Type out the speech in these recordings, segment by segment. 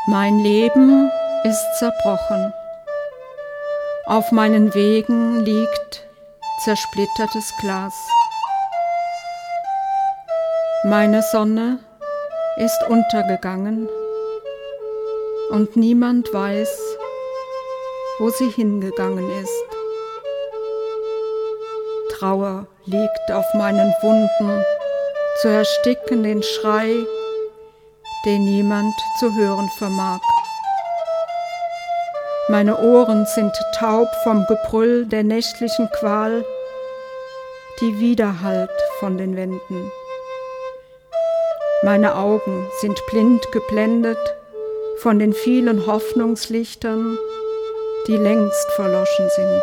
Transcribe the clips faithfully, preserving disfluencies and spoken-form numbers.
Mein Leben ist zerbrochen. Auf meinen Wegen liegt zersplittertes Glas. Meine Sonne ist untergegangen und niemand weiß, wo sie hingegangen ist. Trauer liegt auf meinen Wunden, zu ersticken den Schrei, den niemand zu hören vermag. Meine Ohren sind taub vom Gebrüll der nächtlichen Qual, die widerhallt von den Wänden. Meine Augen sind blind geblendet von den vielen Hoffnungslichtern, die längst verloschen sind.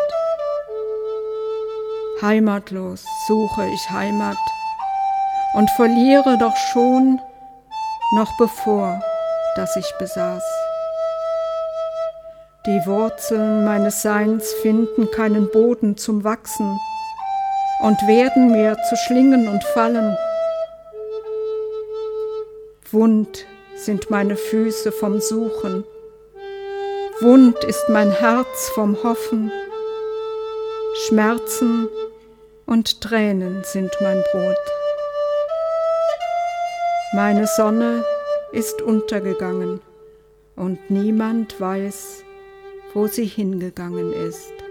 Heimatlos suche ich Heimat und verliere doch schon, noch bevor, dass ich besaß. Die Wurzeln meines Seins finden keinen Boden zum Wachsen und werden mir zu Schlingen und Fallen. Wund sind meine Füße vom Suchen, wund ist mein Herz vom Hoffen, Schmerzen und Tränen sind mein Brot. Meine Sonne ist untergegangen und niemand weiß, wo sie hingegangen ist.